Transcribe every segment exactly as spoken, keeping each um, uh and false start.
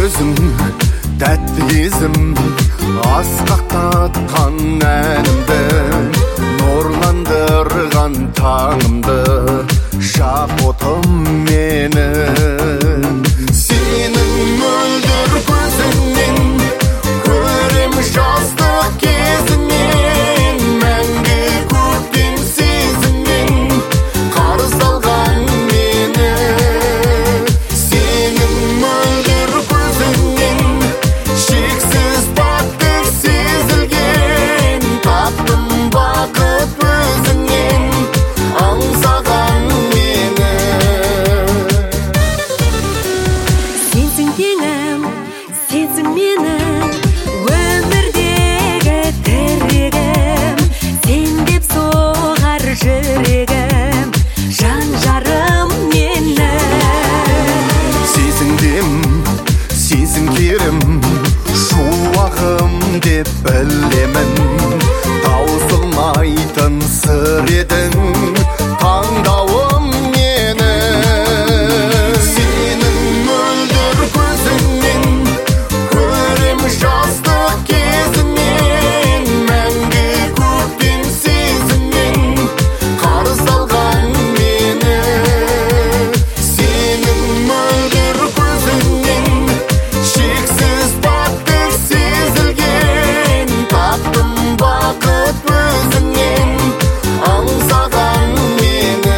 өзің тәтті кезім, асқақтатқан әнімді, нұрландырған таңымды, шақ отым менің. Сенің мөлдір көзіңнен көрем жастық кезінен, мәңгі көктем сезіммен қарыз алған мені. Сенің мөлдір көзіңнен шексіз бақыт сезілген, таптым бақыт өзіңнен аңсаған мені. Сенсің теңім, сенсің менің өмірдегі тірегім, сен деп соғар жүрегім, жан жарым менің. Сезіңдем, сезің керім, шуағым деп білемін. Таусылмайтын сыр едің, таңдауым мені. Сенің мөлдір көзіңнен көрем жастық кезінен, мәңгі көктем сезіммен қарыз алған мені. Сенің мөлдір көзіңнен шексіз бақыт сезілген, таптым бақыт өзіңнен аңсаған мені.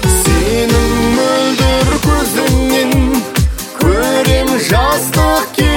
Сенің мөлдір көзіңнен көрем жастық